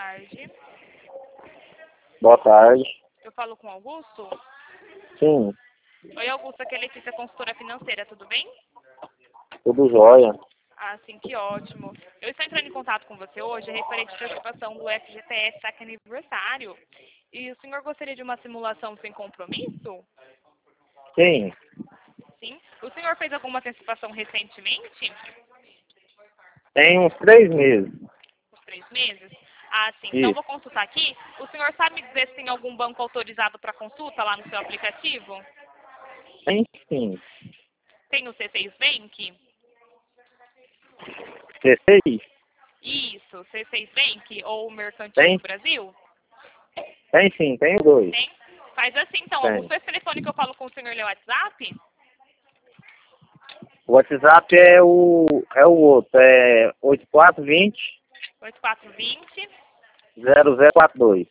tarde. Boa tarde. Eu falo com o Augusto? Sim, Oi, Augusto, aqui é Letícia, consultora financeira, tudo bem? tudo jóia. Ah, sim, que ótimo. Eu estou entrando em contato com você hoje referente à participação do FGTS está aqui aniversário. E o senhor gostaria de uma simulação sem compromisso? Sim, Sim. O senhor fez alguma antecipação recentemente? tem uns 3 meses. Uns 3 meses? Ah, sim. Então Isso. vou consultar aqui. O senhor sabe me dizer se tem algum banco autorizado para consulta lá no seu aplicativo? Tem sim. Tem o C6 Bank? C6? Isso, C6 Bank ou o Mercantil do Tem? Brasil? Tem sim, tem os dois. Tem? Faz assim então, Tem. Augusto. Esse telefone que eu falo com o senhor é o WhatsApp? O WhatsApp é o outro, é 8420 8420 0042.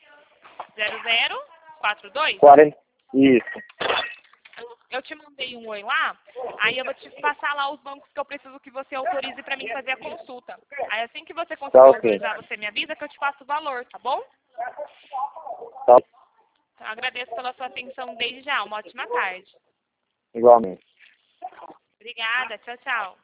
0042? 40. Isso. Eu te mandei um oi lá, aí eu vou te passar lá os bancos que eu preciso que você autorize para mim fazer a consulta. Aí assim que você conseguir Tá ok. autorizar, você me avisa que eu te passo o valor, tá bom? Tá Então, agradeço pela sua atenção desde já. Uma ótima tarde. igualmente. Obrigada. Tchau, tchau.